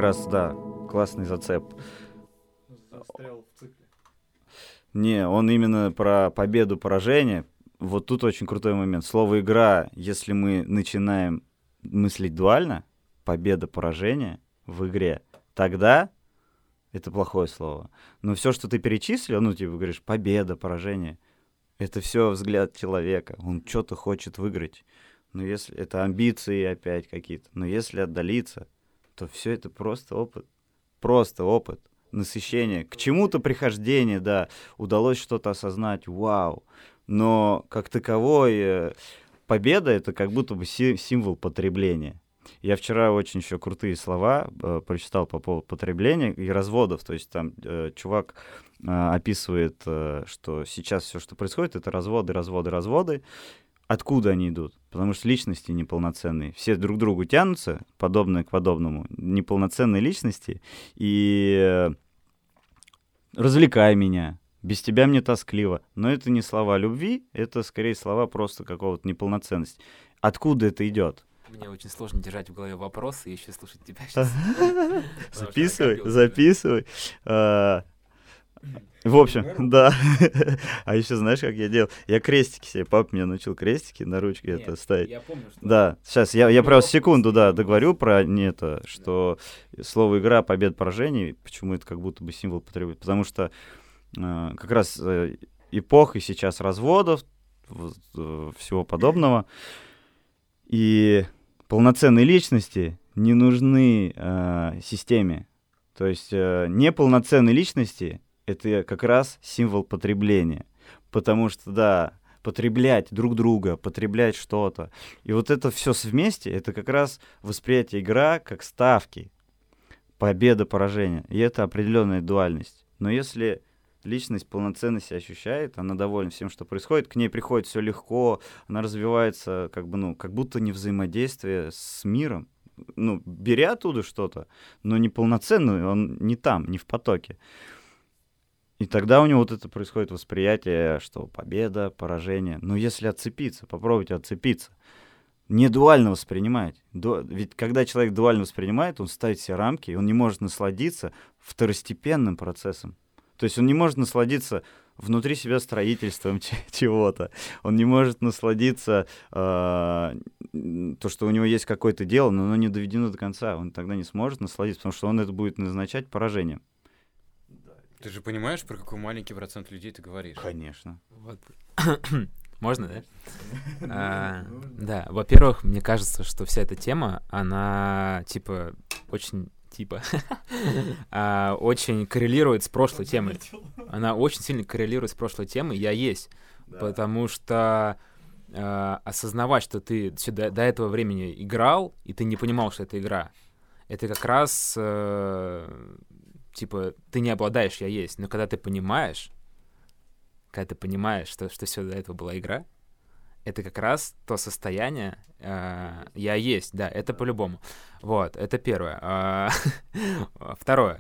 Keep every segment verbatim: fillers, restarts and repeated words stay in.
раз, да, классный зацеп. Застрял в цикле. Не, он именно про победу-поражение. Вот тут очень крутой момент. Слово «игра», если мы начинаем мыслить дуально, победа-поражение в игре, тогда это плохое слово. Но все, что ты перечислил, ну, типа, говоришь, победа, поражение, это все взгляд человека. Он что-то хочет выиграть. Но если это амбиции опять какие-то, но если отдалиться, то все это просто опыт. Просто опыт. Насыщение. К чему-то прихождение, да. Удалось что-то осознать. Вау. Но как таковой победа — это как будто бы си- символ потребления. Я вчера очень еще крутые слова э, прочитал по поводу потребления и разводов. То есть там э, чувак э, описывает, э, что сейчас все, что происходит, это разводы, разводы, разводы. Откуда они идут? Потому что личности неполноценные. Все друг к другу тянутся, подобное к подобному. Неполноценные личности. И э, развлекай меня. Без тебя мне тоскливо. Но это не слова любви, это скорее слова просто какого-то неполноценности. Откуда это идет? Мне очень сложно держать в голове вопросы и еще слушать тебя сейчас. Записывай, записывай. В общем, да. А еще знаешь, как я делал? Я крестики себе, папа меня научил крестики на ручке это ставить. Я помню, что... Да, сейчас я, я просто секунду, да, договорю про не это, что слово «игра», победа, поражение, почему это как будто бы символ потребления. Потому что э, как раз э, эпоха сейчас разводов, э, всего подобного, и полноценные личности не нужны э, системе. То есть э, неполноценные личности — это как раз символ потребления. Потому что, да, потреблять друг друга, потреблять что-то. И вот это все вместе — это как раз восприятие игра как ставки. Победа, поражение. И это определенная дуальность. Но если личность полноценно себя ощущает, она довольна всем, что происходит, к ней приходит все легко, она развивается как бы, ну, как будто не взаимодействие с миром. Ну, беря оттуда что-то, но неполноценно, он не там, не в потоке. И тогда у него вот это происходит восприятие, что победа, поражение. Но если отцепиться, попробуйте отцепиться, не дуально воспринимать. Ду... Ведь когда человек дуально воспринимает, он ставит себе рамки, и он не может насладиться второстепенным процессом. То есть он не может насладиться внутри себя строительством чего-то. Он не может насладиться э, то, что у него есть какое-то дело, но оно не доведено до конца. Он тогда не сможет насладиться, потому что он это будет назначать поражением. Ты же понимаешь, про какой маленький процент людей ты говоришь? Конечно. Вот. Можно, да? а, да, во-первых, мне кажется, что вся эта тема, она, типа, очень... типа, а, очень коррелирует с прошлой темой. Она очень сильно коррелирует с прошлой темой «Я есть». Да. Потому что а, осознавать, что ты сюда, до этого времени играл, и ты не понимал, что это игра, это как раз, а, типа, ты не обладаешь «Я есть». Но когда ты понимаешь, когда ты понимаешь, что, что все до этого была игра, это как раз то состояние э, «я есть», да, это по-любому. Вот, это первое. А, второе.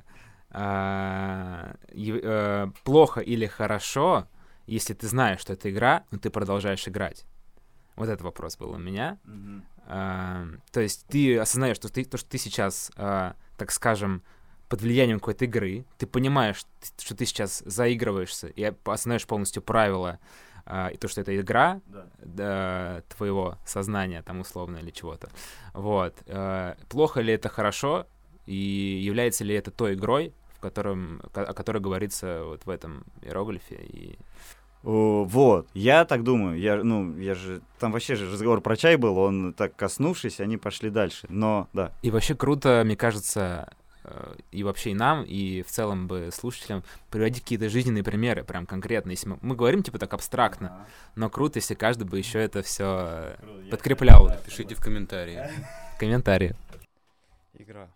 А, э, плохо или хорошо, если ты знаешь, что это игра, но ты продолжаешь играть. Вот этот вопрос был у меня. Mm-hmm. А, то есть ты осознаешь, что ты, то, что ты сейчас, а, так скажем, под влиянием какой-то игры, ты понимаешь, что ты сейчас заигрываешься и осознаешь полностью правила, Uh, и то, что это игра да. Да, твоего сознания, там, условно, или чего-то. Вот. Uh, плохо ли это хорошо, и является ли это той игрой, в котором, о которой говорится вот в этом иероглифе? И... Uh, вот, я так думаю. Я, ну, я же... Там вообще же разговор про чай был, он так коснувшись, они пошли дальше. Но, да. И вообще круто, мне кажется... и вообще и нам, и в целом бы слушателям приводить какие-то жизненные примеры, прям конкретно. Если мы, мы говорим, типа, так абстрактно, ага. но круто, если каждый бы еще это все подкреплял. Пишите в комментарии. Комментарии. Игра.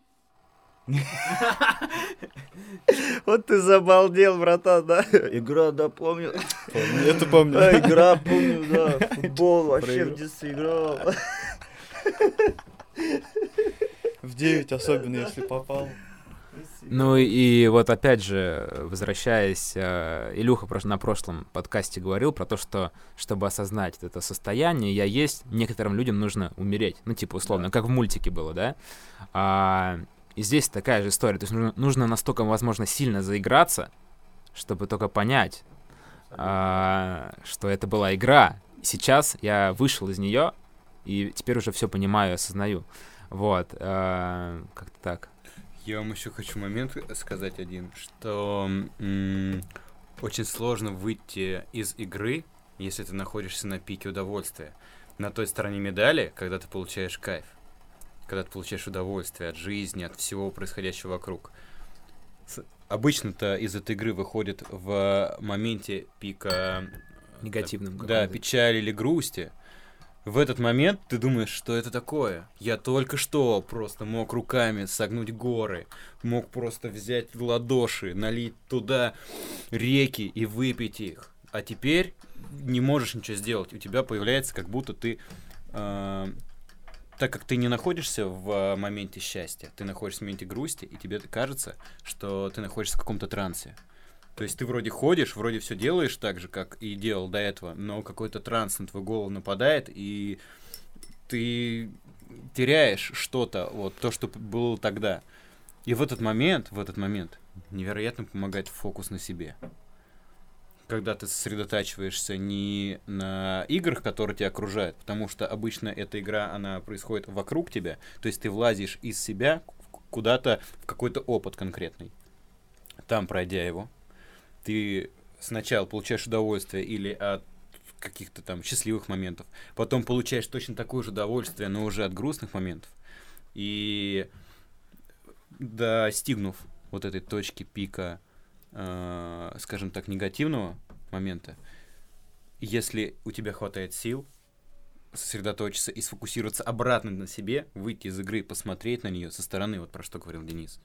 Вот ты забалдел, братан, да? Игра, да, помню. Это помню. Игра, помню, да. Футбол вообще в детстве играл. В девять особенно, если попал. Ну и вот опять же, возвращаясь, Илюха на прошлом подкасте говорил про то, что чтобы осознать это состояние «я есть», некоторым людям нужно умереть. Ну типа условно, да. Как в мультике было, да? А, И здесь такая же история. То есть нужно, нужно настолько, возможно, сильно заиграться, чтобы только понять, а, что это была игра. Сейчас я вышел из нее, и теперь уже все понимаю, осознаю. Вот, а, как-то так. Я вам еще хочу момент сказать один, что м- очень сложно выйти из игры, если ты находишься на пике удовольствия. На той стороне медали, когда ты получаешь кайф, когда ты получаешь удовольствие от жизни, от всего происходящего вокруг. С- Обычно-то из этой игры выходит в моменте пика... Негативным. Да, каком-то. печали или грусти. В этот момент ты думаешь, что это такое? Я только что просто мог руками согнуть горы, мог просто взять в ладоши, налить туда реки и выпить их. А теперь не можешь ничего сделать. У тебя появляется, как будто ты... Э, так как ты не находишься в моменте счастья, ты находишься в моменте грусти, и тебе кажется, что ты находишься в каком-то трансе. То есть ты вроде ходишь, вроде все делаешь так же, как и делал до этого, но какой-то транс на твою голову нападает, и ты теряешь что-то, вот то, что было тогда. И в этот момент, в этот момент невероятно помогает фокус на себе. Когда ты сосредотачиваешься не на играх, которые тебя окружают, потому что обычно эта игра, она происходит вокруг тебя, то есть ты влазишь из себя куда-то в какой-то опыт конкретный. Там, пройдя его, ты сначала получаешь удовольствие или от каких-то там счастливых моментов, потом получаешь точно такое же удовольствие, но уже от грустных моментов. И достигнув вот этой точки пика, э, скажем так, негативного момента, если у тебя хватает сил сосредоточиться и сфокусироваться обратно на себе, выйти из игры, посмотреть на нее со стороны, вот про что говорил Денис,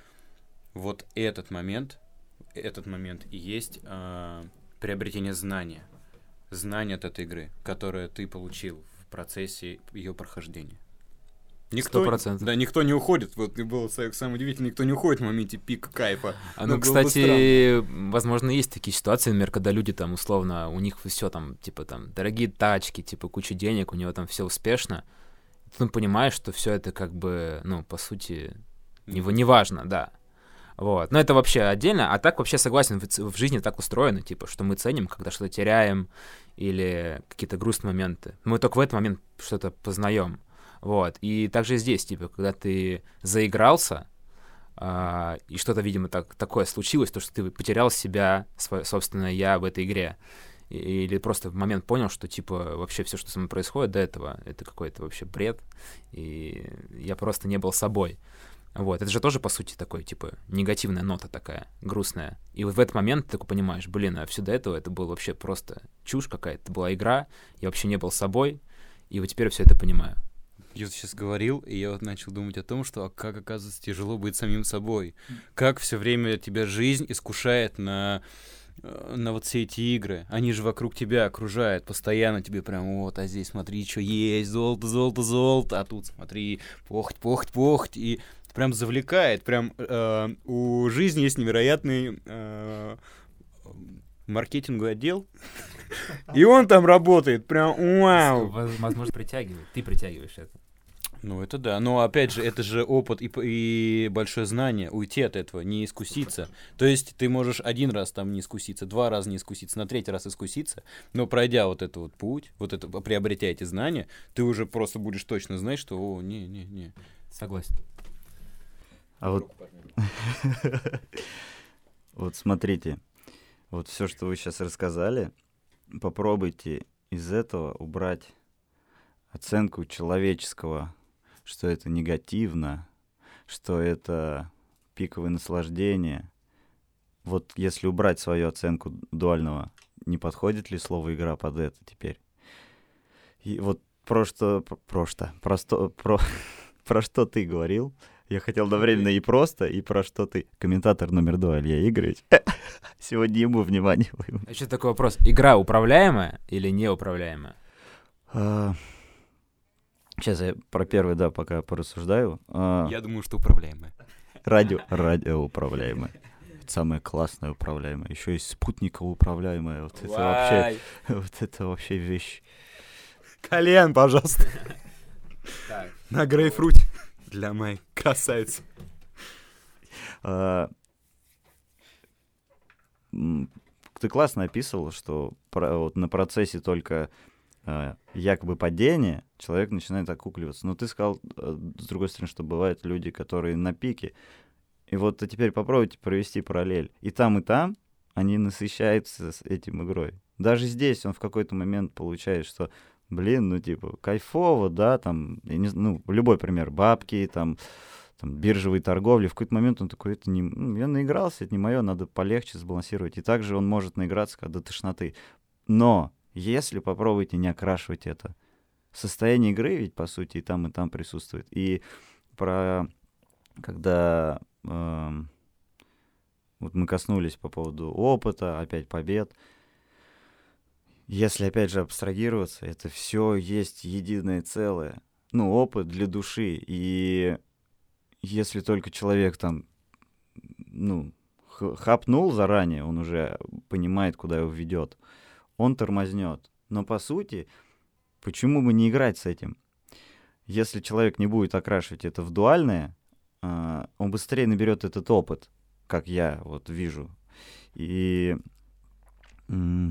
вот этот момент этот момент и есть э, приобретение знания. Знания от этой игры, которое ты получил в процессе ее прохождения. Никто, Сто процентов. Да, никто не уходит. Вот было самое удивительное, никто не уходит в моменте пик кайфа. А, ну, Но было бы кстати, возможно, есть такие ситуации, например, когда люди там условно, у них все там, типа там, дорогие тачки, типа куча денег, у него там все успешно. Ты ну, понимаешь, что все это как бы, ну, по сути, не, не важно, да. Вот. Но это вообще отдельно. А так вообще согласен, в, в жизни так устроено, типа, что мы ценим, когда что-то теряем или какие-то грустные моменты. Мы только в этот момент что-то познаем. Вот. И также здесь, типа, когда ты заигрался, а, и что-то, видимо, так, такое случилось, то, что ты потерял себя, свое, собственно, я в этой игре. И, или просто в момент понял, что, типа, вообще все, что со мной происходит до этого, это какой-то вообще бред, и я просто не был собой. Вот, это же тоже, по сути, такой, типа, негативная нота такая, грустная. И вот в этот момент ты такой понимаешь, блин, а все до этого это было вообще просто чушь какая-то, это была игра, я вообще не был собой, и вот теперь все это понимаю. Я вот сейчас говорил, и я вот начал думать о том, что а как, оказывается, тяжело быть самим собой. Как все время тебя жизнь искушает на, на вот все эти игры. Они же вокруг тебя окружают, постоянно тебе прям вот, а здесь смотри, что есть, золото, золото, золото, а тут смотри, похоть, похоть, похоть, и прям завлекает, прям э, у жизни есть невероятный э, маркетинговый отдел, и он там работает, прям вау. Возможно, притягивает, ты притягиваешь это. Ну, это да. Но, опять же, это же опыт и, и большое знание. Уйти от этого, не искуситься. То есть ты можешь один раз там не искуситься, два раза не искуситься, на третий раз искуситься, но пройдя вот этот вот путь, вот это, приобретя эти знания, ты уже просто будешь точно знать, что, о, не-не-не. Согласен. А вот... Вот смотрите, вот все, что вы сейчас рассказали, попробуйте из этого убрать оценку человеческого, что это негативно, что это пиковое наслаждение. Вот если убрать свою оценку дуального, не подходит ли слово «игра» под это теперь? И вот про что, про что, про, что, про, про что ты говорил? Я хотел одновременно и просто, и про что ты. Комментатор номер два, Илья Игоревич. Сегодня ему внимание. А еще такой вопрос. Игра управляемая или неуправляемая? А, сейчас я про первый, да, пока порассуждаю. А, Я думаю, что управляемая. радио, радиоуправляемая. Самое классное управляемое. Еще есть спутниково управляемое. Вот это вообще, вот это вообще вещь. Колен, пожалуйста. Так. На грейпфруте. Для моей красавицы. А, м, Ты классно описывал, что про- вот на процессе только а, якобы падения человек начинает окукливаться. Но ты сказал, а, с другой стороны, что бывают люди, которые на пике. И вот теперь попробуйте провести параллель. И там, и там они насыщаются с этим игрой. Даже здесь он в какой-то момент получает, что, блин, ну, типа, кайфово, да, там, я не знаю, ну, любой пример, бабки, там, там, биржевой торговли. В какой-то момент он такой, это не, ну, я наигрался, это не мое, надо полегче сбалансировать. И также он может наиграться, когда тошноты. Но если попробуйте не окрашивать это, состояние игры ведь, по сути, и там, и там присутствует. И про, когда эм, вот мы коснулись по поводу опыта, опять побед, если, опять же, абстрагироваться, это все есть единое целое. Ну, опыт для души. И если только человек там, ну, х- хапнул заранее, он уже понимает, куда его ведет, он тормознет. Но, по сути, почему бы не играть с этим? Если человек не будет окрашивать это в дуальное, а, он быстрее наберет этот опыт, как я вот вижу. И... м,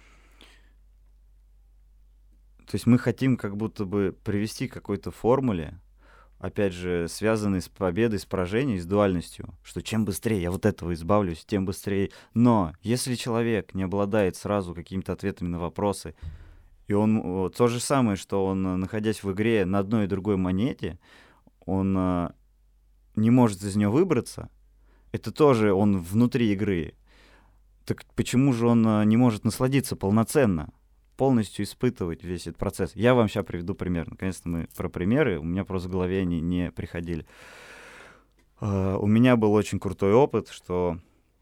То есть мы хотим как будто бы привести к какой-то формуле, опять же, связанной с победой, с поражением, с дуальностью, что чем быстрее я вот этого избавлюсь, тем быстрее. Но если человек не обладает сразу какими-то ответами на вопросы, и он вот, то же самое, что он, а, находясь в игре на одной и другой монете, он а, не может из нее выбраться, это тоже он внутри игры. Так почему же он а, не может насладиться полноценно? Полностью испытывать весь этот процесс. Я вам сейчас приведу пример. Наконец-то мы про примеры. У меня просто в голове они не приходили. А, У меня был очень крутой опыт, что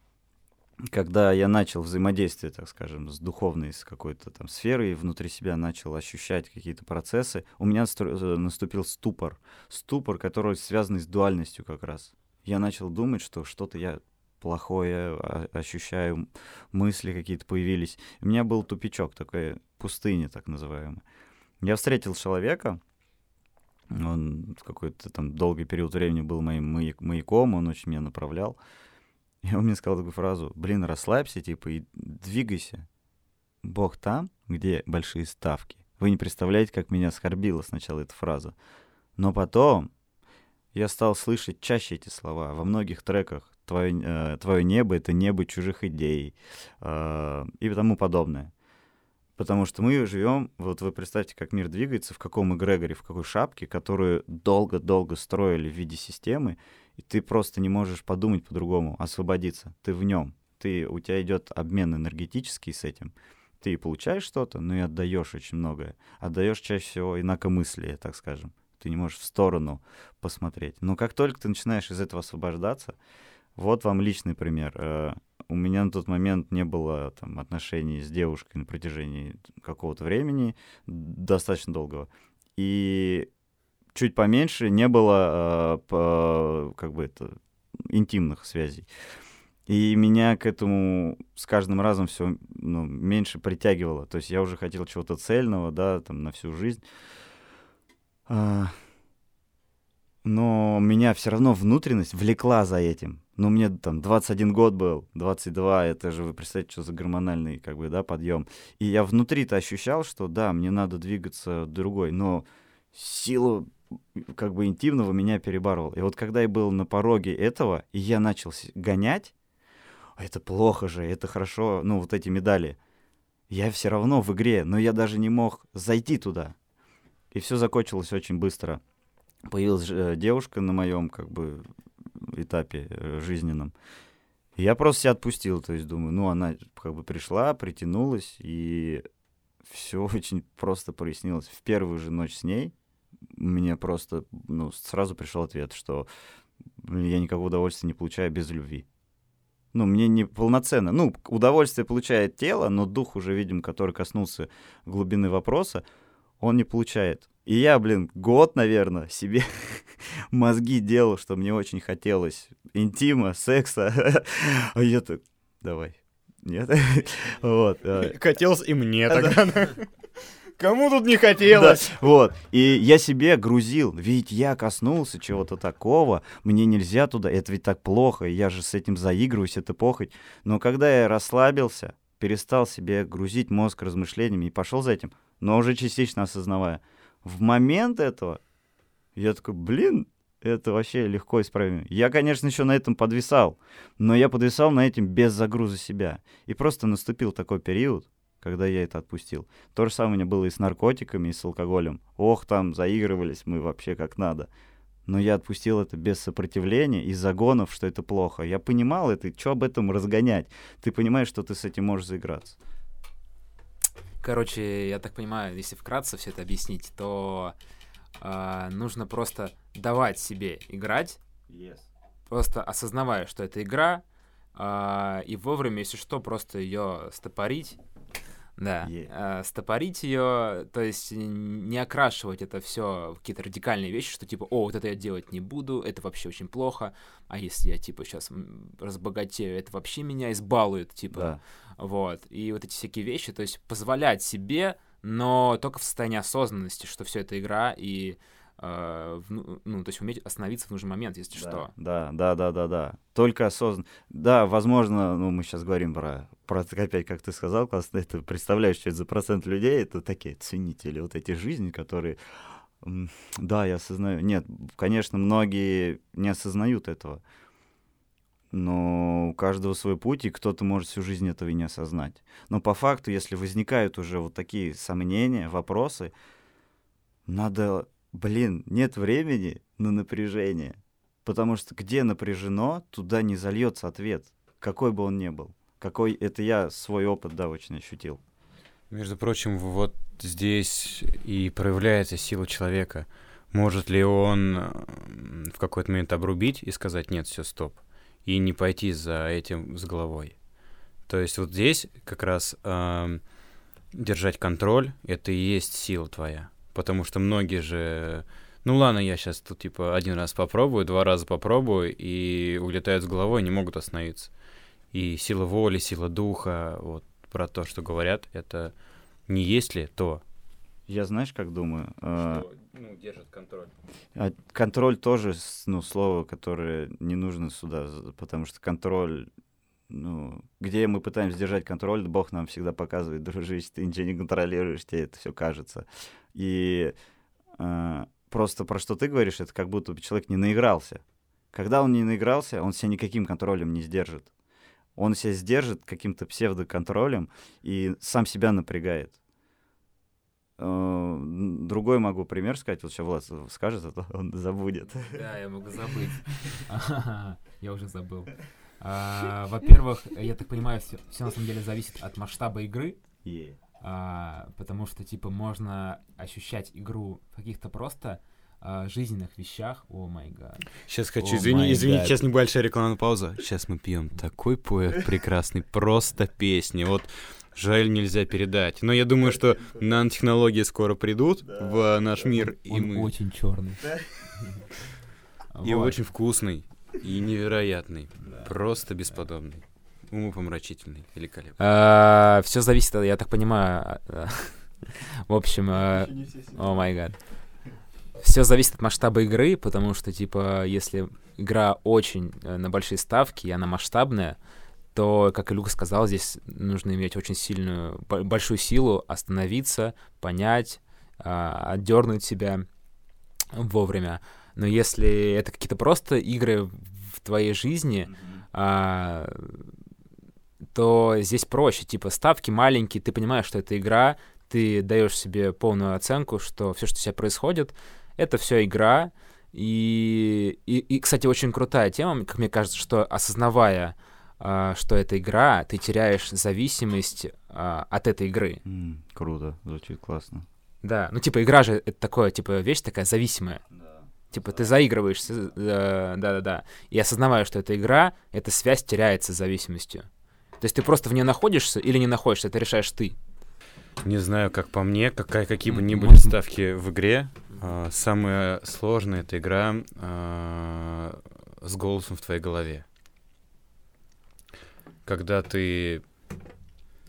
когда я начал взаимодействие, так скажем, с духовной, с какой-то там сферой, внутри себя начал ощущать какие-то процессы, у меня стро- э, наступил ступор. Ступор, который связан с дуальностью как раз. Я начал думать, что что-то я плохое а, ощущаю, м, мысли какие-то появились. У меня был тупичок, такая пустыня так называемая. Я встретил человека, он в какой-то там долгий период времени был моим маяк- маяком, он очень меня направлял. И он мне сказал такую фразу: блин, расслабься, типа, и двигайся. Бог там, где большие ставки. Вы не представляете, как меня оскорбила сначала эта фраза. Но потом я стал слышать чаще эти слова во многих треках. Твое, э, твое небо — это небо чужих идей э, и тому подобное. Потому что мы живем, вот вы представьте, как мир двигается, в каком эгрегоре, в какой шапке, которую долго-долго строили в виде системы, и ты просто не можешь подумать по-другому, освободиться. Ты в нем. Ты, у тебя идет обмен энергетический с этим. Ты получаешь что-то, но и отдаешь очень многое. Отдаешь чаще всего инакомыслие, так скажем. Ты не можешь в сторону посмотреть. Но как только ты начинаешь из этого освобождаться, вот вам личный пример. Э, У меня на тот момент не было там отношений с девушкой на протяжении какого-то времени, достаточно долгого. И чуть поменьше не было э, по- как бы это, интимных связей. И меня к этому с каждым разом все меньше притягивало. То есть я уже хотел чего-то цельного, да, там на всю жизнь. А, Но меня все равно внутренность влекла за этим. Ну, мне там двадцать один год был, двадцать два, это же, вы представляете, что за гормональный, как бы, да, подъем. И я внутри-то ощущал, что да, мне надо двигаться другой, но сила, как бы, интимного меня перебарывала. И вот когда я был на пороге этого, и я начал с- гонять, «А это плохо же, это хорошо, ну, вот эти медали. Я все равно в игре, но я даже не мог зайти туда. И все закончилось очень быстро. Появилась э, девушка на моем, как бы, этапе э, жизненном. И я просто себя отпустил, то есть думаю, ну, она как бы пришла, притянулась, и все очень просто прояснилось. В первую же ночь с ней мне просто, ну, сразу пришел ответ, что блин, я никакого удовольствия не получаю без любви. Ну, мне не полноценно. Ну, удовольствие получает тело, но дух уже, видим, который коснулся глубины вопроса, он не получает. И я, блин, год, наверное, себе мозги делал, что мне очень хотелось интима, секса. А я так, давай. Нет? Вот. а, Хотелось и мне Да. тогда. Кому тут не хотелось? Да, вот. И я себе грузил, ведь я коснулся чего-то такого, мне нельзя туда, это ведь так плохо, я же с этим заигрываюсь, это похоть. Но когда я расслабился, перестал себе грузить мозг размышлениями и пошел за этим, но уже частично осознавая, в момент этого я такой, блин, это вообще легко исправимо. Я, конечно, еще на этом подвисал, но я подвисал на этом без загруза себя. И просто наступил такой период, когда я это отпустил. То же самое у меня было и с наркотиками, и с алкоголем. Ох, там заигрывались мы вообще как надо. Но я отпустил это без сопротивления и загонов, что это плохо. Я понимал это, что об этом разгонять? Ты понимаешь, что ты с этим можешь заиграться. Короче, я так понимаю, если вкратце все это объяснить, то э, нужно просто давать себе играть, Yes. просто осознавая, что это игра, э, и вовремя, если что, просто ее стопорить. Да, Yeah. э, стопорить ее, то есть не окрашивать это все в какие-то радикальные вещи, что типа, о, вот это я делать не буду, это вообще очень плохо, а если я типа сейчас разбогатею, это вообще меня избалует, типа, Да. вот. И вот эти всякие вещи, то есть позволять себе, но только в состоянии осознанности, что все это игра, и э, в- ну, то есть уметь остановиться в нужный момент, если Да, что. да, да, да, да, да. Только осознанно. Да, возможно, ну, мы сейчас говорим про, про, опять, как ты сказал, классно, это представляешь, что это за процент людей, это такие ценители вот эти жизни, которые, м, да, я осознаю. Нет, конечно, многие не осознают этого, но у каждого свой путь, и кто-то может всю жизнь этого и не осознать. Но по факту, если возникают уже вот такие сомнения, вопросы, надо, блин, нет времени на напряжение. Потому что где напряжено, туда не зальется ответ, какой бы он ни был. Какой, это я свой опыт, да, очень ощутил. Между прочим, вот здесь и проявляется сила человека. Может ли он м, в какой-то момент обрубить и сказать «нет, все, стоп», и не пойти за этим с головой. То есть вот здесь как раз эм, держать контроль — это и есть сила твоя. Потому что многие же... Ну ладно, я сейчас тут типа один раз попробую, два раза попробую, и улетают с головой, не могут остановиться. И сила воли, сила духа, вот про то, что говорят, это не есть ли то, Я знаешь, как думаю? э, что ну, держит контроль. а контроль тоже, с- ну, слово, которое не нужно сюда, з- потому что контроль, ну, где мы пытаемся держать контроль, Бог нам всегда показывает, дружище, ты ничего не контролируешь, тебе это все кажется. И э, просто про что ты говоришь, это как будто бы человек не наигрался. Когда он не наигрался, он себя никаким контролем не сдержит. Он себя сдержит каким-то псевдоконтролем и сам себя напрягает. Э, н- Другой могу пример сказать. Вот сейчас Влад с- скажет, а то он забудет. Да, я могу забыть. Я уже забыл. А, Во-первых, я так понимаю, все на самом деле зависит от масштаба игры, Е. а, потому что, типа, можно ощущать игру в каких-то просто а, жизненных вещах. О май гад. Сейчас хочу, О извини, май извините, гад. сейчас небольшая рекламная пауза. Сейчас мы пьем такой поэт прекрасный, просто песни. Вот жаль, нельзя передать. Но я думаю, что нанотехнологии скоро придут в наш мир, и Он мы... очень черный. И очень вкусный, и невероятный, просто бесподобный, умопомрачительный, великолепный. Все зависит, я так понимаю. а, В общем, а, Еще не все сидят. о май гад. Все зависит от масштаба игры, потому что, типа, если игра очень э, на большие ставки, и она масштабная, то, как и Люка сказал, здесь нужно иметь очень сильную, бо- большую силу остановиться, понять, а, отдернуть себя вовремя. Но если это какие-то просто игры в твоей жизни, а, то здесь проще. Типа, ставки маленькие, ты понимаешь, что это игра, ты даешь себе полную оценку, что все, что у тебя происходит, это все игра. И, и, и, кстати, очень крутая тема, как мне кажется, что осознавая, а, что это игра, ты теряешь зависимость а, от этой игры. М, Круто, звучит классно. Да, ну типа игра же это такое, типа вещь такая зависимая. Типа ты заигрываешься, э, да-да-да, и осознавая, что это игра, эта связь теряется с зависимостью. То есть ты просто в нее находишься или не находишься, это решаешь ты. Не знаю, как по мне, какая, какие бы ни М, были м. ставки в игре, а, самая сложная — это игра а, с голосом в твоей голове. Когда ты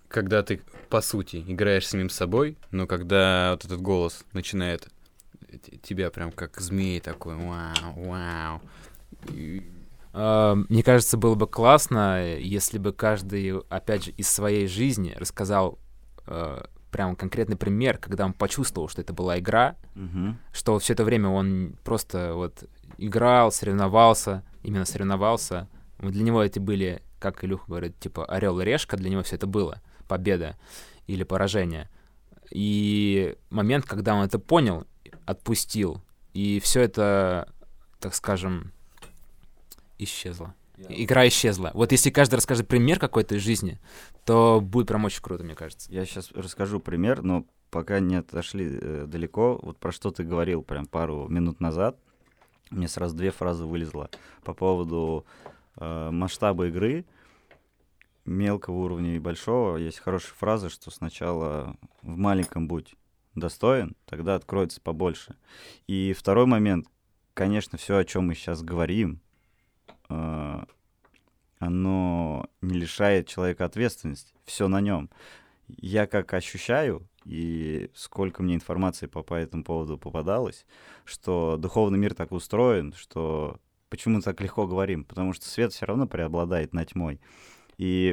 когда ты, по сути, играешь самим собой, но когда вот этот голос начинает т- тебя прям как змей такой, вау, вау. И- А, Мне кажется, было бы классно, если бы каждый, опять же, из своей жизни рассказал э, прям конкретный пример, когда он почувствовал, что это была игра, Мгм. что все это время он просто вот играл, соревновался, именно соревновался. Вот для него эти были, как Илюха говорит, типа орел и решка, для него все это было, победа или поражение. И момент, когда он это понял, отпустил, и все это, так скажем, исчезло. Игра исчезла. Вот если каждый расскажет пример какой-то из жизни, то будет прям очень круто, мне кажется. Я сейчас расскажу пример, но пока не отошли э, далеко, вот про что ты говорил прям пару минут назад, мне сразу две фразы вылезло по поводу э, масштаба игры, мелкого уровня и большого. Есть хорошая фраза, что сначала в маленьком будь достоин, тогда откроется побольше. И второй момент, конечно, все, о чем мы сейчас говорим, э, оно не лишает человека ответственности, все на нем. Я как ощущаю, и сколько мне информации по, по этому поводу попадалось, что духовный мир так устроен, что почему мы так легко говорим? Потому что свет все равно преобладает над тьмой. И...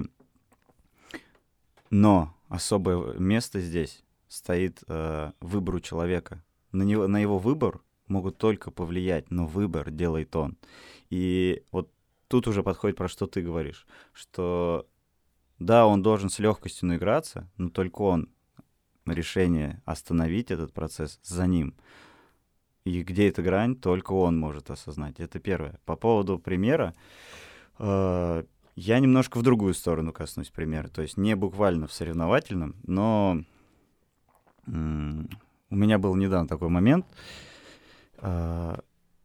Но особое место здесь стоит э, выбору человека. На, него, на его выбор могут только повлиять, но выбор делает он. И вот тут уже подходит, про что ты говоришь, что да, он должен с легкостью наиграться, но только он решение остановить этот процесс за ним. И где эта грань, только он может осознать. Это первое. По поводу примера, э, я немножко в другую сторону коснусь примера. То есть не буквально в соревновательном, но м- у меня был недавно такой момент, э,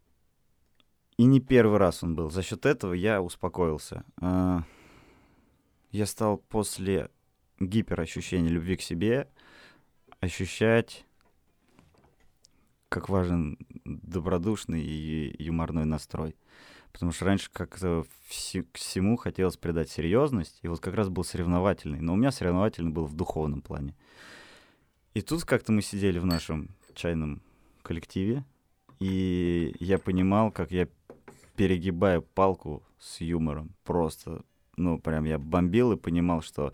и не первый раз он был. За счет этого я успокоился. Э, я стал после гиперощущения любви к себе ощущать, как важен добродушный и юморной настрой. Потому что раньше как-то вси- к всему хотелось придать серьезность, и вот как раз был соревновательный. Но у меня соревновательный был в духовном плане. И тут как-то мы сидели в нашем чайном коллективе, и я понимал, как я перегибаю палку с юмором. Просто, ну, прям я бомбил и понимал, что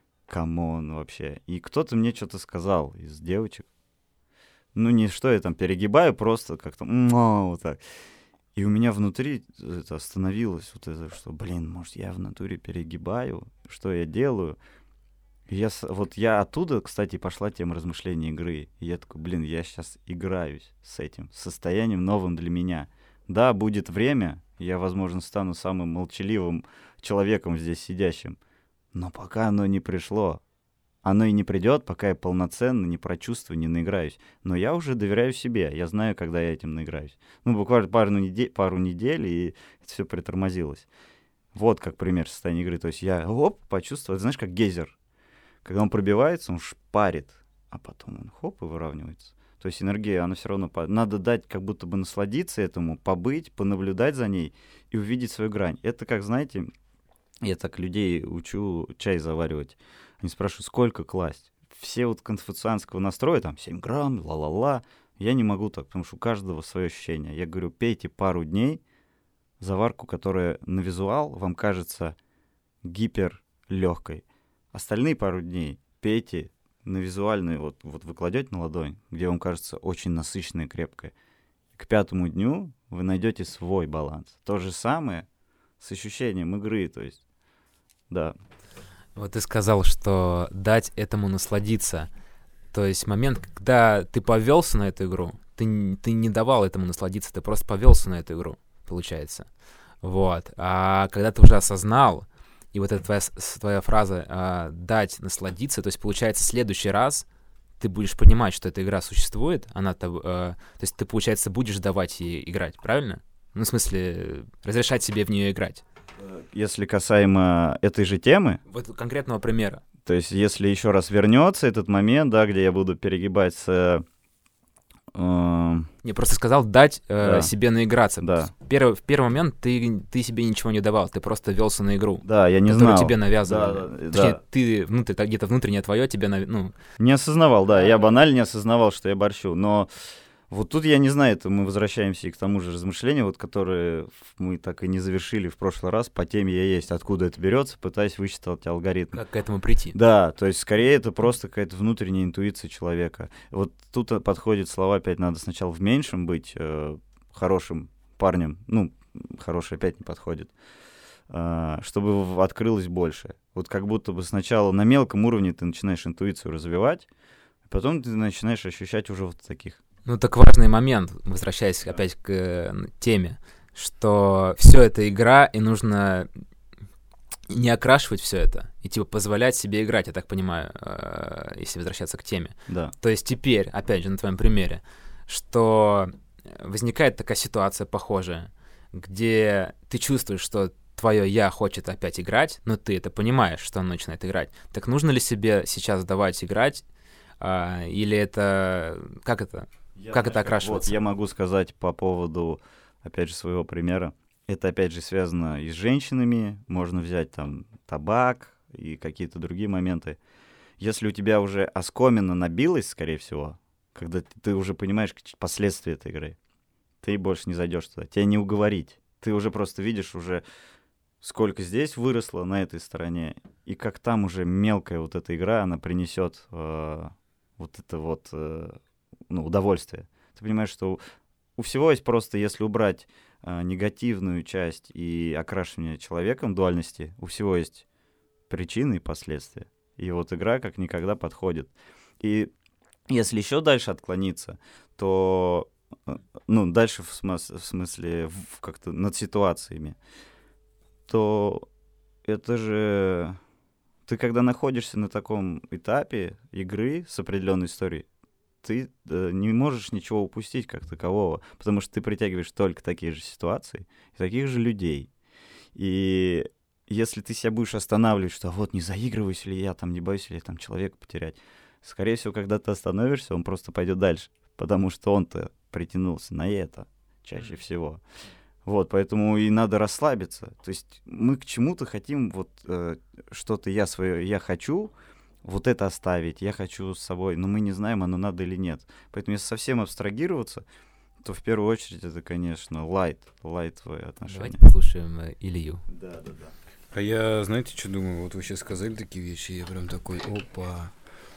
камон вообще. И кто-то мне что-то сказал из девочек. Ну, не что я там перегибаю, просто как-то м-м, вот так. И у меня внутри это остановилось, вот это, что, блин, может, я в натуре перегибаю, что я делаю. И я, с- вот я оттуда, кстати, пошла тема размышления игры. И я такой, блин, я сейчас играюсь с этим состоянием новым для меня. Да, будет время, я, возможно, стану самым молчаливым человеком здесь сидящим. Но пока оно не пришло, оно и не придет, пока я полноценно не прочувствую, не наиграюсь. Но я уже доверяю себе, я знаю, когда я этим наиграюсь. Ну, буквально пару недель, пару недель, и это все притормозилось. Вот как пример состояния игры. То есть я, оп, почувствовал, знаешь, как гейзер. Когда он пробивается, он шпарит, а потом он хоп и выравнивается. То есть энергия, она все равно... По... Надо дать, как будто бы насладиться этому, побыть, понаблюдать за ней и увидеть свою грань. Это как, знаете... Я так людей учу чай заваривать. Они спрашивают, сколько класть? Все вот конфуцианского настроя, там, семь грамм, ла-ла-ла. Я не могу так, потому что у каждого свое ощущение. Я говорю, пейте пару дней заварку, которая на визуал вам кажется гиперлегкой. Остальные пару дней пейте на визуальную, вот, вот вы кладете на ладонь, где вам кажется очень насыщенная и крепкая. К пятому дню вы найдете свой баланс. То же самое с ощущением игры, то есть, да. Вот ты сказал, что дать этому насладиться. То есть момент, когда ты повелся на эту игру, ты, н- ты не давал этому насладиться, ты просто повелся на эту игру, получается. Вот. А когда ты уже осознал, и вот эта твоя, с- твоя фраза а, «дать насладиться», то есть, получается, в следующий раз ты будешь понимать, что эта игра существует, она то, э, то есть ты, получается, будешь давать ей играть, правильно? Ну, в смысле, разрешать себе в нее играть. Если касаемо этой же темы, Вот конкретного примера. то есть если еще раз вернется этот момент, да, где я буду перегибать с э, Не, просто сказал дать э, Да. себе наиграться. Да. В первый, в первый момент ты, ты себе ничего не давал, ты просто велся на игру, да, я не которую знал. тебе навязывали. Да, да, Точнее, да. ты внутрь, так где-то внутреннее твое тебе, нав- ну, Не осознавал, да, я банально не осознавал, что я борщу, но вот тут я не знаю, это мы возвращаемся и к тому же размышлению, вот, которые мы так и не завершили в прошлый раз, по теме я есть, откуда это берется, пытаясь высчитать алгоритм. как к этому прийти. Да, то есть скорее это просто какая-то внутренняя интуиция человека. Вот тут подходят слова, опять надо сначала в меньшем быть э, хорошим парнем, ну, хороший опять не подходит, э, чтобы в- открылось больше. Вот как будто бы сначала на мелком уровне ты начинаешь интуицию развивать, а потом ты начинаешь ощущать уже вот таких. Ну, так важный момент, возвращаясь опять к э, теме, что все это игра, и нужно не окрашивать все это, и типа позволять себе играть, я так понимаю, э, если возвращаться к теме. Да. То есть теперь, опять же, на твоем примере, что возникает такая ситуация похожая, где ты чувствуешь, что твое «я» хочет опять играть, но ты это понимаешь, что оно начинает играть. Так нужно ли себе сейчас давать играть, а, или это... Как это? Как это окрашивается? Вот я могу сказать по поводу, опять же, своего примера. Это, опять же, связано и с женщинами. Можно взять там табак и какие-то другие моменты. Если у тебя уже оскомина набилась, скорее всего, когда ты, ты уже понимаешь какие последствия этой игры, ты больше не зайдешь туда. Тебя не уговорить. Ты уже просто видишь уже, сколько здесь выросло на этой стороне, и как там уже мелкая вот эта игра, она принесет э, вот это вот... Э, ну, удовольствие. Ты понимаешь, что у, у всего есть просто, если убрать а, негативную часть и окрашивание человеком дуальности, у всего есть причины и последствия. И вот игра как никогда подходит. И если еще дальше отклониться, то, э, ну, дальше в, смыс- в смысле в, как-то над ситуациями, то это же... Ты когда находишься на таком этапе игры с определенной историей, ты э, не можешь ничего упустить как такового, потому что ты притягиваешь только такие же ситуации и таких же людей. И если ты себя будешь останавливать, что вот не заигрываюсь ли я, там не боюсь ли я там человека потерять, скорее всего, когда ты остановишься, он просто пойдет дальше, потому что он-то притянулся на это чаще всего. Вот, поэтому и надо расслабиться. То есть мы к чему-то хотим, вот э, что-то я свое, я хочу, вот это оставить, я хочу с собой, но мы не знаем, оно надо или нет. Поэтому если совсем абстрагироваться, то в первую очередь это, конечно, лайт, лайтовые отношения. Давайте послушаем э, Илью. Да, да, да. А я, знаете, что думаю? Вот вы сейчас сказали такие вещи, я прям такой, опа.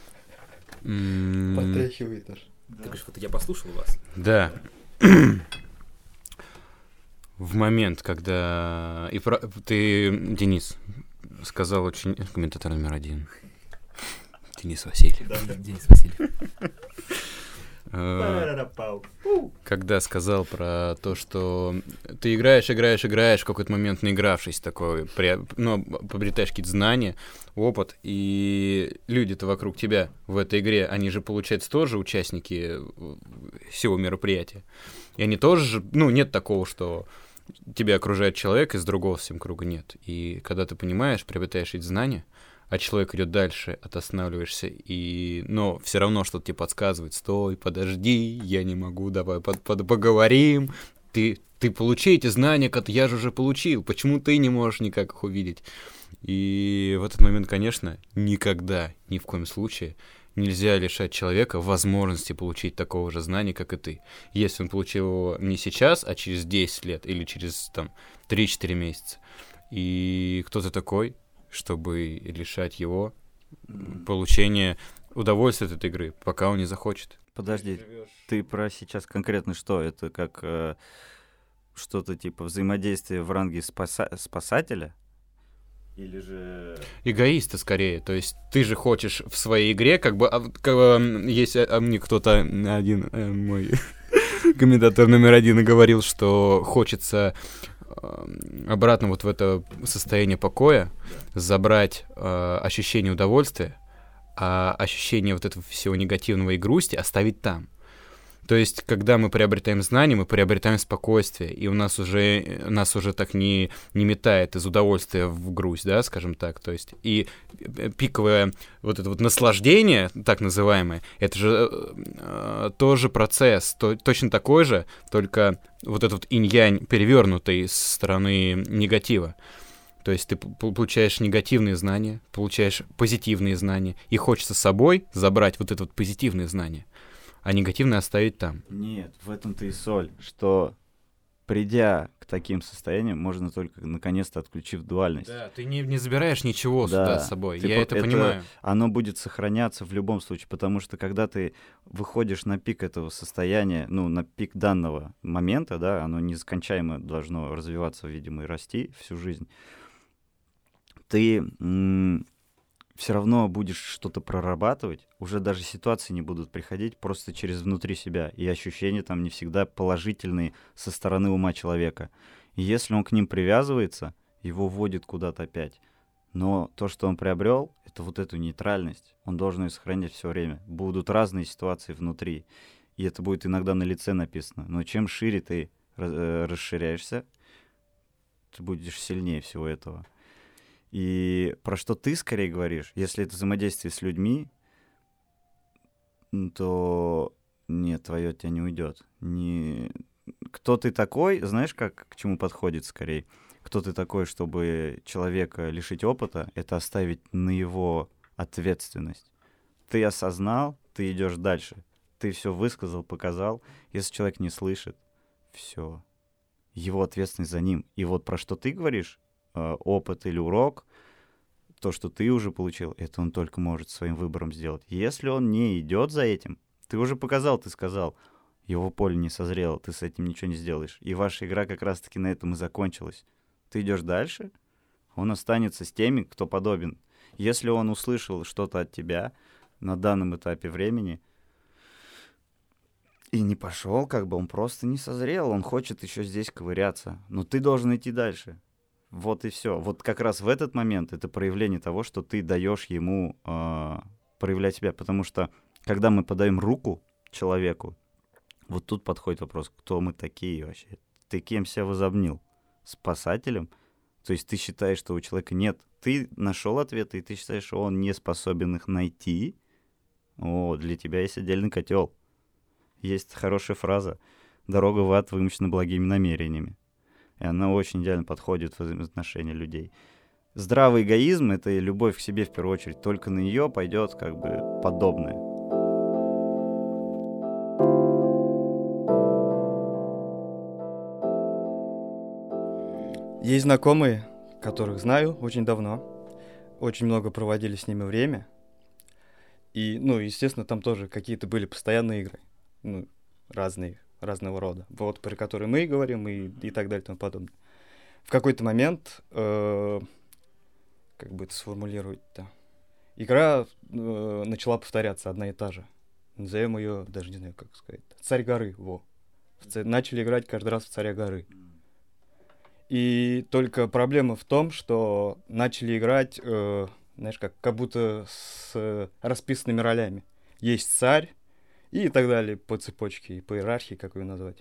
М, Потряхивает аж. Ты говоришь, вот я послушал вас. Да. В момент, когда... И про- ты, Денис, сказал очень... Комментатор номер один. Денис Васильев. Денис Васильев. Э, Когда сказал про то, что ты играешь, играешь, играешь, в какой-то момент наигравшись такой, при- ну, приобретаешь какие-то знания, опыт, и люди-то вокруг тебя в этой игре, они же, получается, тоже участники всего мероприятия. И они тоже же, ну, нет такого, что тебя окружает человек, из другого совсем круга нет. И когда ты понимаешь, приобретаешь эти знания, а человек идет дальше, а ты останавливаешься, и... но все равно что-то тебе подсказывает: стой, подожди, я не могу, давай под, под, поговорим. Ты, ты получи эти знания, которые я же уже получил, почему ты не можешь никак их увидеть? И в этот момент, конечно, никогда, ни в коем случае нельзя лишать человека возможности получить такого же знания, как и ты. Если он получил его не сейчас, а через десять лет или через там три-четыре месяца. И кто ты такой, чтобы лишать его получения удовольствия от этой игры, пока он не захочет? Подожди, ты про сейчас конкретно что? Это как э, что-то типа взаимодействия в ранге спаса- спасателя? Или же... Эгоиста скорее, то есть ты же хочешь в своей игре, как бы, а, как бы есть а, мне кто-то один, э, мой комментатор номер один, говорил, что хочется э, обратно вот в это состояние покоя забрать э, ощущение удовольствия, а ощущение вот этого всего негативного и грусти оставить там. То есть, когда мы приобретаем знания, мы приобретаем спокойствие, и у нас уже, нас уже так не, не метает из удовольствия в грусть, да, скажем так. То есть, и пиковое вот это вот наслаждение, так называемое, это же э, тоже процесс, то, точно такой же, только вот этот вот инь-янь перевернутый с стороны негатива. То есть ты получаешь негативные знания, получаешь позитивные знания, и хочется с собой забрать вот это вот позитивные знания, а негативные оставить там. Нет, в этом-то и соль, что придя к таким состояниям, можно только наконец-то отключив дуальность. Да, ты не, не забираешь ничего Да, сюда с собой, ты я по- это, это- понимаю. Оно будет сохраняться в любом случае, потому что когда ты выходишь на пик этого состояния, ну, на пик данного момента, да, оно нескончаемо должно развиваться, видимо, и расти всю жизнь, ты все равно будешь что-то прорабатывать, уже даже ситуации не будут приходить просто через внутри себя, и ощущения там не всегда положительные со стороны ума человека. И если он к ним привязывается, его вводит куда-то опять. Но то, что он приобрел, это вот эту нейтральность. Он должен ее сохранять все время. Будут разные ситуации внутри, и это будет иногда на лице написано. Но чем шире ты э, расширяешься, ты будешь сильнее всего этого. И про что ты скорее говоришь, если это взаимодействие с людьми, то нет, твое от тебя не уйдет. Не... Кто ты такой, знаешь, как к чему подходит скорее? Кто ты такой, чтобы человека лишить опыта, это оставить на его ответственность. Ты осознал, ты идешь дальше. Ты все высказал, показал. Если человек не слышит, все. Его ответственность за ним. И вот про что ты говоришь, опыт или урок, то, что ты уже получил, это он только может своим выбором сделать. Если он не идет за этим, ты уже показал, ты сказал, его поле не созрело, ты с этим ничего не сделаешь. И ваша игра как раз-таки на этом и закончилась. Ты идешь дальше, он останется с теми, кто подобен. Если он услышал что-то от тебя на данном этапе времени и не пошел, как бы он просто не созрел, он хочет еще здесь ковыряться, но ты должен идти дальше. Вот и все. Вот как раз в этот момент это проявление того, что ты даешь ему э, проявлять себя. Потому что, когда мы подаем руку человеку, вот тут подходит вопрос, кто мы такие вообще? Ты кем себя возомнил? Спасателем? То есть ты считаешь, что у человека нет. Ты нашел ответы, и ты считаешь, что он не способен их найти. О, для тебя есть отдельный котел. Есть хорошая фраза. Дорога в ад вымощена благими намерениями. И она очень идеально подходит в взаимоотношения людей. Здравый эгоизм — это любовь к себе в первую очередь. Только на нее пойдет как бы подобное. Есть знакомые, которых знаю очень давно. Очень много проводили с ними время. И, ну, естественно, там тоже какие-то были постоянные игры. Ну, разные, разного рода. Вот про которые мы говорим и, и так далее и тому подобное. В какой-то момент, э, как бы это сформулировать-то, игра э, начала повторяться одна и та же. Назовем ее, даже не знаю, как сказать, «Царь горы», во. В ц... Начали играть каждый раз в «Царя горы». И только проблема в том, что начали играть, э, знаешь, как, как будто с э, расписанными ролями. Есть царь и так далее по цепочке, и по иерархии, как ее назвать.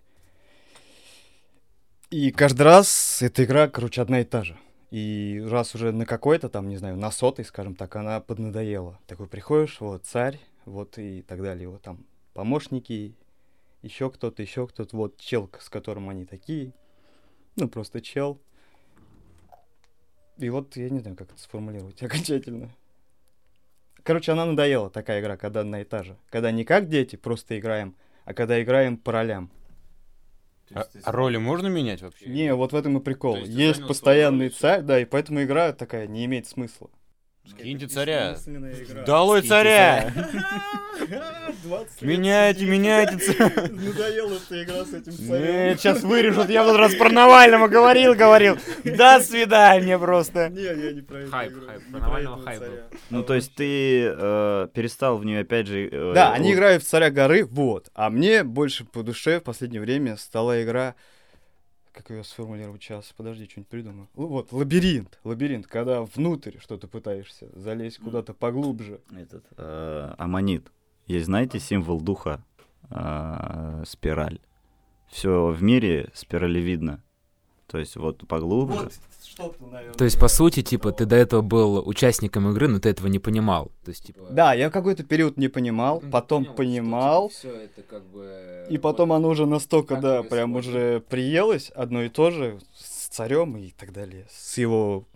И каждый раз эта игра, короче, одна и та же. И раз уже на какой-то там, не знаю, на сотый, скажем так, она поднадоела. Такой приходишь, вот царь, вот и так далее, вот там помощники, еще кто-то, еще кто-то, вот чел, с которым они такие. Ну, просто чел. И вот я не знаю, как это сформулировать окончательно. Короче, она надоела, такая игра, когда одна и та же. Когда не как дети, просто играем, а когда играем по ролям. А, а роли можно менять вообще? Не, вот в этом и прикол. То есть ты Есть занял постоянный свою роль, царь, да, и поэтому игра такая не имеет смысла. Скиньте царя. Долой Долой царя! Меняйте, Меняйте, меняйте царя. Надоела эта игра с этим Нет, сейчас вырежут, я в тот раз про Навального говорил, говорил. До свидания просто. Не, я не про это Хайп, играю, хайп, не про про Навального этого хайп был. царя. Ну, А то есть вот- ты э, перестал в нее опять же... э, Да, они у- играют в «Царя горы», вот. А мне больше по душе в последнее время стала игра... Как ее сформулировать сейчас? Подожди, что-нибудь придумаю. Л- Вот, лабиринт. Лабиринт, когда внутрь что-то пытаешься залезть куда-то поглубже. Этот, э, аммонит. Есть, знаете, символ духа а, спираль. Все в мире спиралевидно. То есть вот поглубже. Вот что-то, наверное. То есть, по сути, типа, ты до этого был участником игры, но ты этого не понимал. То есть, типа... Да, я в какой-то период не понимал, потом понимал, Все это как бы... и потом оно уже настолько, как да, тебе прям сложно? уже приелось, одно и то же, с царем и так далее, с его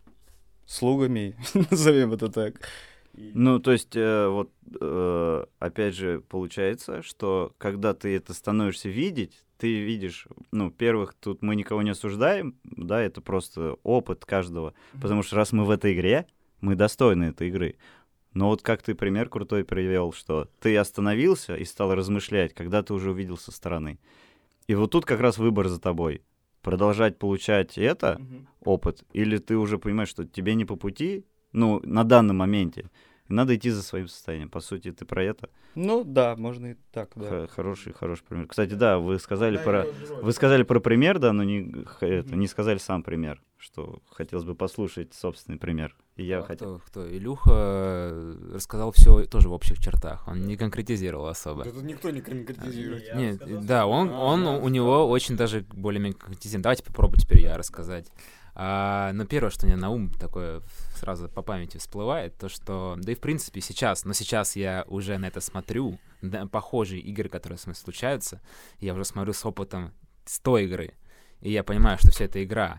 слугами, назовем это так. Ну, то есть, э, вот, э, опять же, получается, что когда ты это становишься видеть, ты видишь, ну, первых, тут мы никого не осуждаем, да, это просто опыт каждого, потому что раз мы в этой игре, мы достойны этой игры. Но вот как ты пример крутой привел, что ты остановился и стал размышлять, когда ты уже увидел со стороны. И вот тут как раз выбор за тобой. Продолжать получать это, опыт, или ты уже понимаешь, что тебе не по пути, ну, на данном моменте. Надо идти за своим состоянием. По сути, ты про это. Ну да, можно и так, да. Х- Хороший, хороший пример. Кстати, да, вы сказали про, вы сказали про пример, да, но не, х- это, не сказали сам пример, что хотелось бы послушать собственный пример. И я А хотел. кто, кто? Илюха э, рассказал все тоже в общих чертах. Он не конкретизировал особо. Да тут никто не конкретизирует. Нет, да, он, он у него очень даже более-менее конкретизирован. Давайте попробую теперь я рассказать. А, но первое, что мне на ум такое сразу по памяти всплывает, то что, да и в принципе сейчас, но сейчас я уже на это смотрю, на похожие игры, которые с мной случаются, я уже смотрю с опытом с той игры, и я понимаю, что все это игра,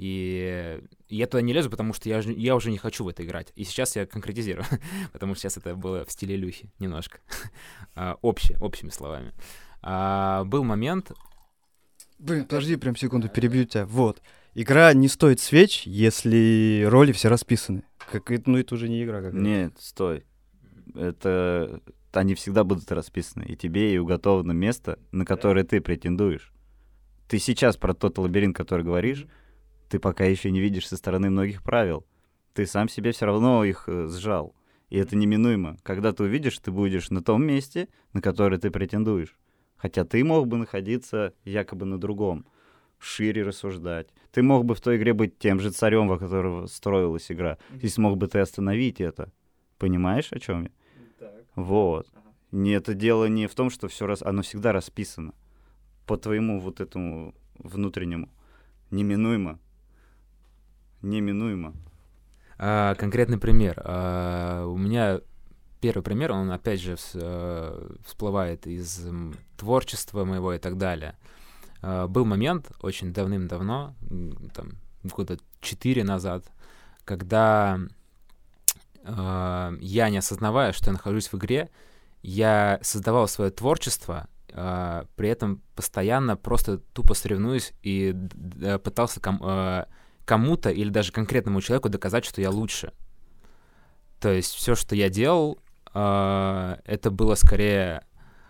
и я туда не лезу, потому что я, ж- я уже не хочу в это играть, и сейчас я конкретизирую, потому что сейчас это было в стиле Илюхи немножко, А, обще- общими словами. А, был момент... Блин, подожди, прям секунду, перебью тебя. Вот. Игра не стоит свеч, если роли все расписаны. Как это, ну это уже не игра какая-то. Нет, стой. Это они всегда будут расписаны. И тебе и уготовано место, на которое ты претендуешь. Ты сейчас про тот лабиринт, который говоришь, ты пока еще не видишь со стороны многих правил. Ты сам себе все равно их э, сжал. И это неминуемо. Когда ты увидишь, ты будешь на том месте, на которое ты претендуешь. Хотя ты мог бы находиться якобы на другом, шире рассуждать. Ты мог бы в той игре быть тем же царем, во которого строилась игра. И смог бы ты остановить это. Понимаешь, о чем я? Вот. Не, это дело не в том, что все раз, оно всегда расписано. По твоему вот этому внутреннему. Неминуемо. Неминуемо. А, конкретный пример. А, у меня первый пример, он опять же вс- э, всплывает из м, творчества моего и так далее. А, был момент очень давным-давно, м, там, года четыре назад, когда а, я, не осознавая, что я нахожусь в игре, я создавал свое творчество, а, при этом постоянно просто тупо соревнуюсь и д- д- пытался ком- а, кому-то или даже конкретному человеку доказать, что я лучше. То есть все, что я делал, а, это было скорее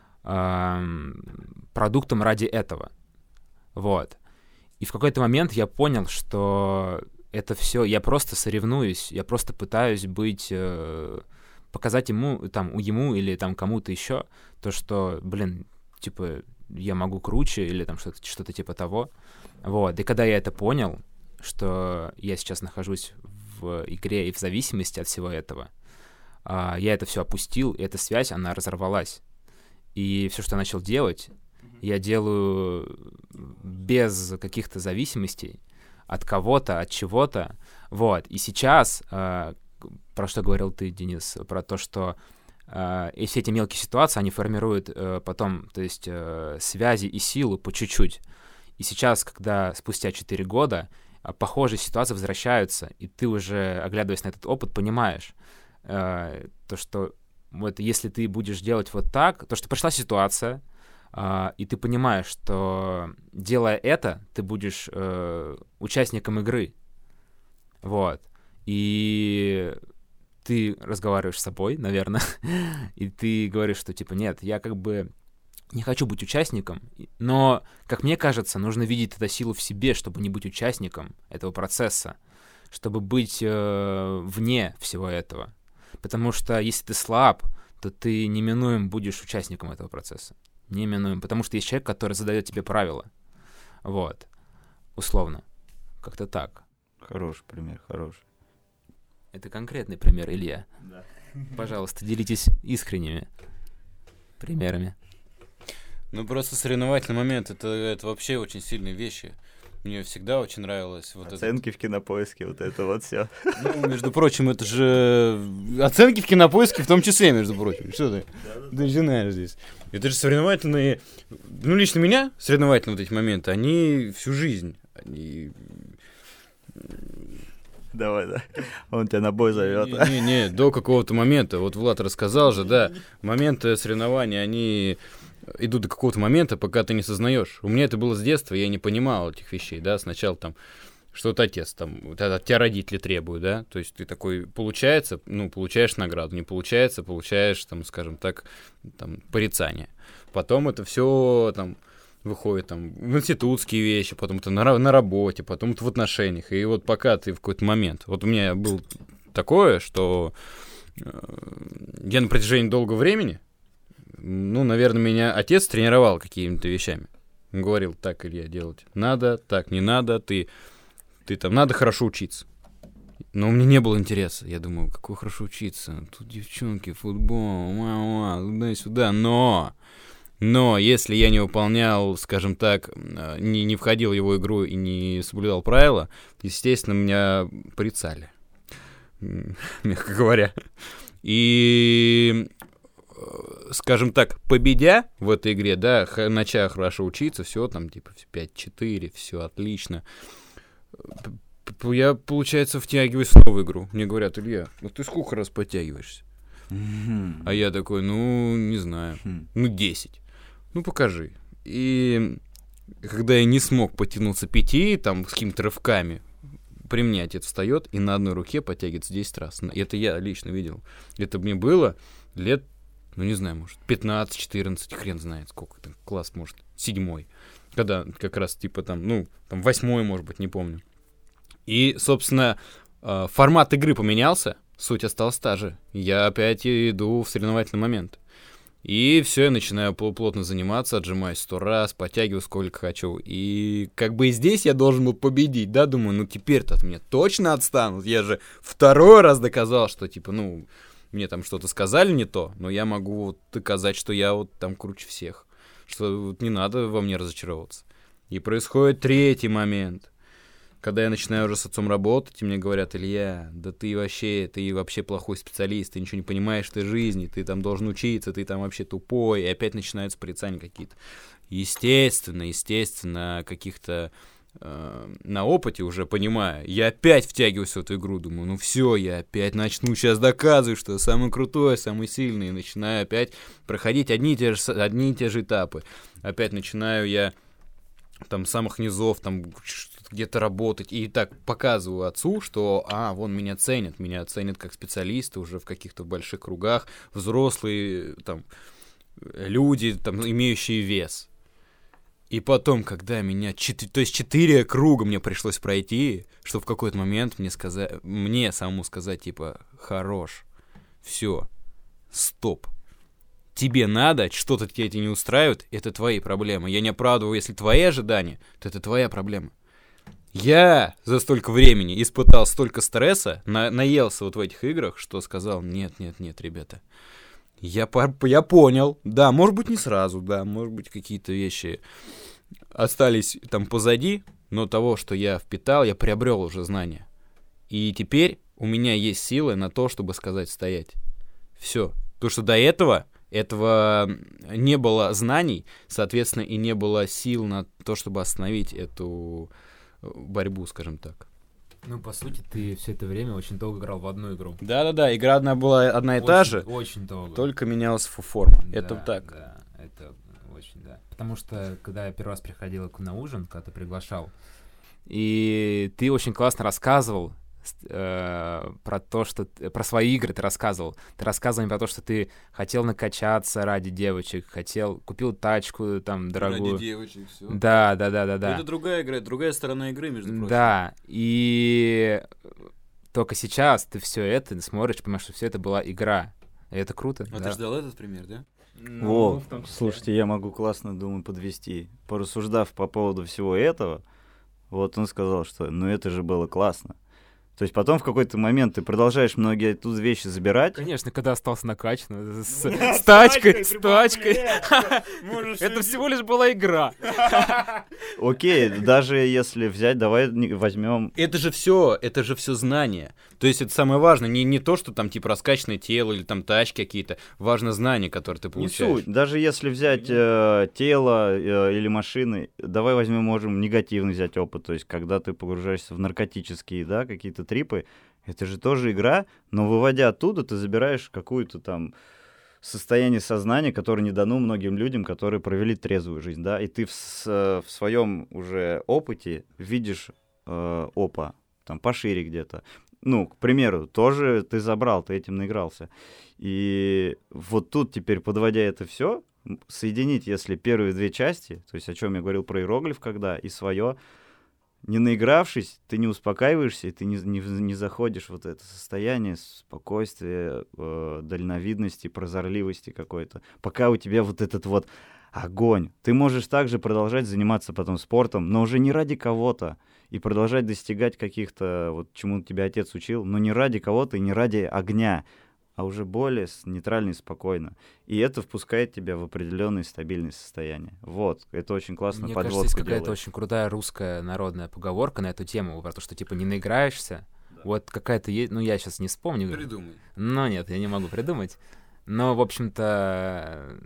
ам, продуктом ради этого. Вот. И в какой-то момент я понял, что это все, я просто соревнуюсь, я просто пытаюсь быть, э, показать ему, там, у ему или там кому-то еще то, что, блин, типа, я могу круче или там что-то, что-то типа того. Вот. И когда я это понял, что я сейчас нахожусь в игре и в зависимости от всего этого, а, я это все опустил, и эта связь, она разорвалась. И все, что я начал делать, я делаю без каких-то зависимостей от кого-то, от чего-то. Вот. И сейчас, а, про что говорил ты, Денис, про то, что а, и все эти мелкие ситуации, они формируют а, потом, то есть а, связи и силу по чуть-чуть. И сейчас, когда спустя четыре года а, похожие ситуации возвращаются, и ты уже, оглядываясь на этот опыт, понимаешь, а, то, что вот если ты будешь делать вот так, то, что пришла ситуация, а, и ты понимаешь, что делая это, ты будешь э, участником игры. Вот. И ты разговариваешь с собой, наверное, и ты говоришь, что типа нет, я как бы не хочу быть участником, но, как мне кажется, нужно видеть эту силу в себе, чтобы не быть участником этого процесса, чтобы быть э, вне всего этого. Потому что если ты слаб, то ты неминуем будешь участником этого процесса. Неминуем. Потому что есть человек, который задает тебе правила. Вот. Условно. Как-то так. Хороший пример, хороший. Это конкретный пример, Илья. Да. Пожалуйста, делитесь искренними примерами. Ну, просто соревновательный момент, это, это вообще очень сильные вещи. Мне всегда очень нравилось вот Оценки это. в Кинопоиске, вот это вот все. Ну, между прочим, это же оценки в Кинопоиске в том числе, между прочим. Что ты? Ты же знаешь здесь. Это же соревновательные... Ну, лично меня соревновательные вот эти моменты, они всю жизнь. Они... Давай, да. Он тебя на бой зовет. Не-не, до какого-то момента. Вот Влад рассказал же, да, моменты соревнований, они... идут до какого-то момента, пока ты не сознаешь. У меня это было с детства, я не понимал этих вещей, да, сначала там что-то отец, там, вот это от тебя родители требуют, да, то есть ты такой, получается, ну, получаешь награду, не получается, получаешь, там, скажем так, там, порицание. Потом это все, там, выходит, там, в институтские вещи, потом это на, на работе, потом это в отношениях, и вот пока ты в какой-то момент, вот у меня было такое, что э, я на протяжении долгого времени, ну, наверное, меня отец тренировал какими-то вещами. Он говорил, так, Илья, делать надо, так, не надо, ты, ты там, надо хорошо учиться. Но у меня не было интереса. Я думаю, какой хорошо учиться? Тут девчонки, футбол, ма-ма, туда-сюда. Но, но если я не выполнял, скажем так, не, не входил в его игру и не соблюдал правила, естественно, меня порицали, мягко говоря. И... скажем так, победя в этой игре, да, начав хорошо учиться, все там, типа, пять-четыре, все отлично. Я, получается, втягиваюсь в новую игру. Мне говорят, Илья, ну ты сколько раз подтягиваешься? Mm-hmm. А я такой, ну, не знаю, mm-hmm. ну, десять. Ну, покажи. И когда я не смог потянуться пяти, там, с какими-то рывками, при мне отец встает и на одной руке подтягивается десять раз. Это я лично видел. Это мне было лет, ну, не знаю, может, пятнадцать-четырнадцать, хрен знает, сколько там, класс, может, седьмой. Когда как раз, типа, там, ну, там, восьмой, может быть, не помню. И, собственно, формат игры поменялся, суть осталась та же. Я опять иду в соревновательный момент. И все, я начинаю плотно заниматься, отжимаюсь сто раз, подтягиваю сколько хочу. И как бы и здесь я должен был победить, да, думаю, ну, теперь-то от меня точно отстанут. Я же второй раз доказал, что, типа, ну... мне там что-то сказали не то, но я могу вот доказать, что я вот там круче всех. Что вот не надо во мне разочаровываться. И происходит третий момент. Когда я начинаю уже с отцом работать, и мне говорят, Илья, да ты вообще, ты вообще плохой специалист, ты ничего не понимаешь в этой жизни, ты там должен учиться, ты там вообще тупой, и опять начинаются порицания какие-то. Естественно, естественно, каких-то... на опыте уже понимаю, я опять втягиваюсь в эту игру, думаю, ну все, я опять начну сейчас доказывать, что я самый крутой, самый сильный, и начинаю опять проходить одни и те же, одни и те же этапы. Опять начинаю я там с самых низов, там где-то работать, и так показываю отцу, что, а, вон меня ценят, меня ценят как специалиста уже в каких-то больших кругах, взрослые там люди, там, имеющие вес. И потом, когда меня... Четыре, то есть четыре круга мне пришлось пройти, чтобы в какой-то момент мне сказать... Мне самому сказать, типа, хорош, все, стоп. Тебе надо, что-то тебя это не устраивает, это твои проблемы. Я не оправдываю, если твои ожидания, то это твоя проблема. Я за столько времени испытал столько стресса, на, наелся вот в этих играх, что сказал, нет, нет, нет, ребята. Я, я понял, да, может быть, не сразу, да, может быть, какие-то вещи остались там позади, но того, что я впитал, я приобрел уже знания. И теперь у меня есть силы на то, чтобы сказать стоять. Все. Потому что до этого, этого не было знаний, соответственно, и не было сил на то, чтобы остановить эту борьбу, скажем так. Ну, по сути, ты все это время очень долго играл в одну игру. Да-да-да, игра одна была одна и очень, та же. Очень долго. Только менялась форма. Да, это так. Да, это очень, да. Потому что, когда я первый раз приходил на ужин, когда ты приглашал, и ты очень классно рассказывал э, про то, что... Про свои игры ты рассказывал. Ты рассказывал про то, что ты хотел накачаться ради девочек, хотел... Купил тачку там дорогую. Ради девочек, все. Да, да, да, да, да. Это другая игра, другая сторона игры, между прочим. Да, и только сейчас ты все это смотришь, понимаешь, что все это была игра. И это круто. А да. ты ждал этот пример, да? Ну, Во, слушайте, я могу классно, думаю, подвести. Порассуждав по поводу всего этого, вот он сказал, что ну это же было классно. То есть потом в какой-то момент ты продолжаешь многие тут вещи забирать. Конечно, когда остался накачан, с, с тачкой, с тачкой. Это всего лишь была игра. Окей, даже если взять, давай возьмем... Это же все, это же все знания. То есть это самое важное, не, не то, что там типа раскачанное тело или там тачки какие-то, важно знания, которые ты Не получаешь. суть. Даже если взять э, тело э, или машины, давай возьмем, можем негативно взять опыт. То есть когда ты погружаешься в наркотические, да, какие-то трипы, это же тоже игра, но выводя оттуда, ты забираешь какую-то там состояние сознания, которое не дано многим людям, которые провели трезвую жизнь, да, и ты в, в своем уже опыте видишь э, опа, там пошире где-то. Ну, к примеру, тоже ты забрал, ты этим наигрался. И вот тут теперь, подводя это все, соединить, если первые две части, то есть о чем я говорил про иероглиф, когда и свое, не наигравшись, ты не успокаиваешься, и ты не, не, не заходишь в вот это состояние спокойствия, э, дальновидности, прозорливости какой-то, пока у тебя вот этот вот огонь. Ты можешь также продолжать заниматься потом спортом, но уже не ради кого-то, и продолжать достигать каких-то, вот чему тебя отец учил, но не ради кого-то и не ради огня, а уже более нейтрально и спокойно. И это впускает тебя в определенное стабильное состояние. Вот, это очень классно. Мне подводку кажется, есть какая-то делает. очень крутая русская народная поговорка на эту тему, про то, что типа не наиграешься. Да. Вот какая-то есть, ну я сейчас не вспомню. Придумай. Но нет, я не могу придумать. Но, в общем-то,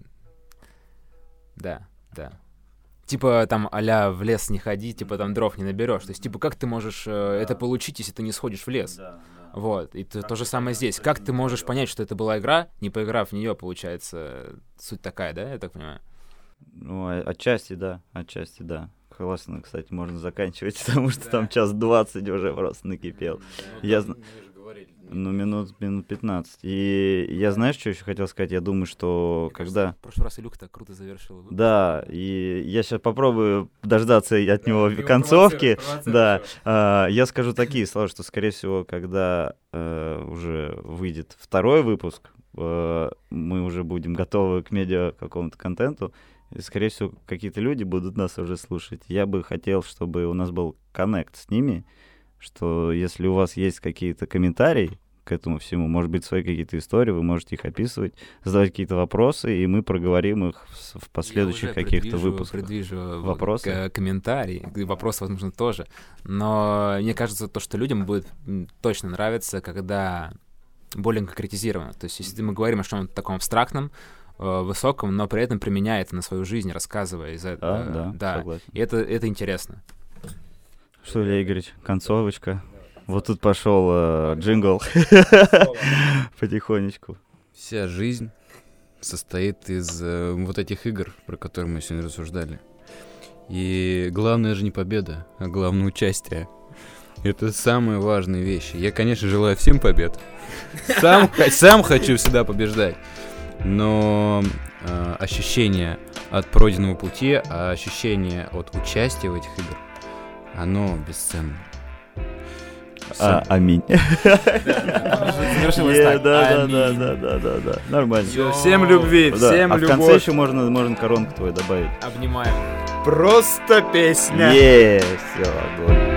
да, да. Типа там а-ля в лес не ходи, типа там дров не наберешь. То есть, типа, как ты можешь э, да. это получить, если ты не сходишь в лес? Да, да. Вот, и то, то же самое здесь. Как ты можешь понять, что это была игра, не поиграв в нее, получается, суть такая, да, я так понимаю? Ну, отчасти, да, отчасти, да. Классно, кстати, можно заканчивать, потому что да. там час двадцать уже просто накипел. Да, я знаю. Ну, минут, минут пятнадцать. И я, знаешь, что еще хотел сказать? Я думаю, что Мне когда... Кажется, в прошлый раз Илюха так круто завершил выпуск. Да, и я сейчас попробую дождаться от да, него концовки. Провоци... Да, а, я скажу такие слова, что, скорее всего, когда а, уже выйдет второй выпуск, а, мы уже будем готовы к медиа какому-то контенту, и, скорее всего, какие-то люди будут нас уже слушать. Я бы хотел, чтобы у нас был коннект с ними, что если у вас есть какие-то комментарии к этому всему, может быть, свои какие-то истории, вы можете их описывать, задавать какие-то вопросы, и мы проговорим их в, в последующих каких-то предвижу, выпусках. предвижу вопросы. К- комментарии, вопросы, возможно, тоже. Но мне кажется, то, что людям будет точно нравиться, когда более конкретизировано. То есть, если мы говорим о чем-то таком абстрактном, высоком, но при этом применяя это на свою жизнь, рассказывая из этого. А, да, да. Согласен. И это, это интересно. Что, Илья Игоревич, концовочка. Вот тут пошел э, джингл потихонечку. Вся жизнь состоит из э, вот этих игр, про которые мы сегодня рассуждали. И главное же не победа, а главное участие. Это самые важные вещи. Я, конечно, желаю всем побед. Сам, сам хочу всегда побеждать. Но э, ощущение от пройденного пути, а ощущение от участия в этих играх, оно бесценно. А, аминь. Завершилось так. Да, да, да, да, да, да. Нормально. Всем любви, всем любовь. А в конце еще можно, можно коронку твою добавить. Обнимаем. Просто песня. Есть, все, огонь.